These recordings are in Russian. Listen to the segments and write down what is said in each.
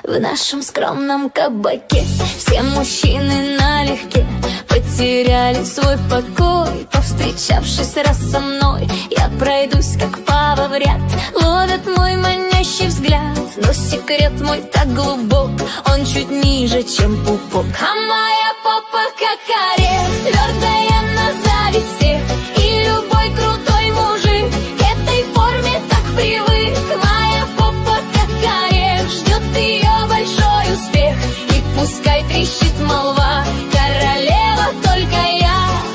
В нашем скромном кабаке все мужчины налегке потеряли свой покой. Повстречавшись раз со мной, я пройдусь как пава в ряд. Ловят мой манящий взгляд, но секрет мой так глубок, он чуть ниже, чем пупок. А моя попа как орех, твердая на зависть всех. И любой крутой мужик к этой форме так привык. Моя попа как орех, ждет ее большой успех. И пускай трещит молва, королева только я.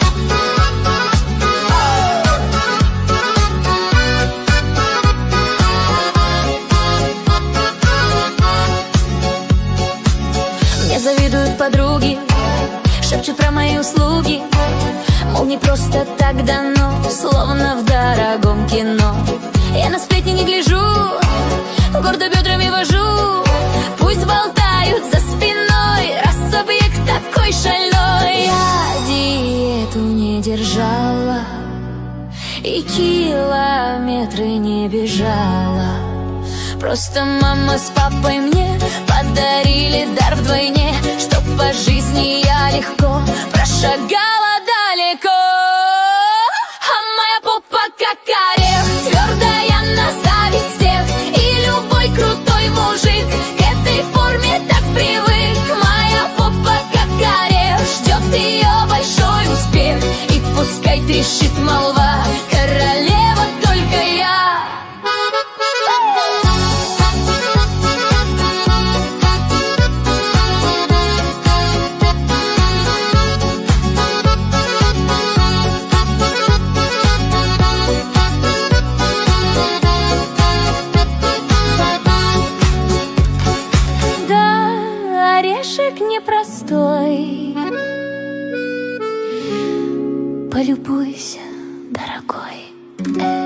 Мне завидуют подруги, шепчут про мои услуги, мол, не просто так дано, словно в дорогом кино. Я на сплетни не гляжу, гордо бедрами вожу. Пусть болтают за спиной, раз объект такой шальной. Я диету не держала и километры не бежала. Просто мама с папой мне подарили дар вдвойне, чтоб по жизни я легко прошагала далеко. А моя попа как орех, твердая на зависть всех. И любой крутой мужик к этой форме так привык. Моя попа как орех, ждет ее большой успех. И пускай трещит молва, королева только я. Орешек непростой, полюбуйся, дорогой.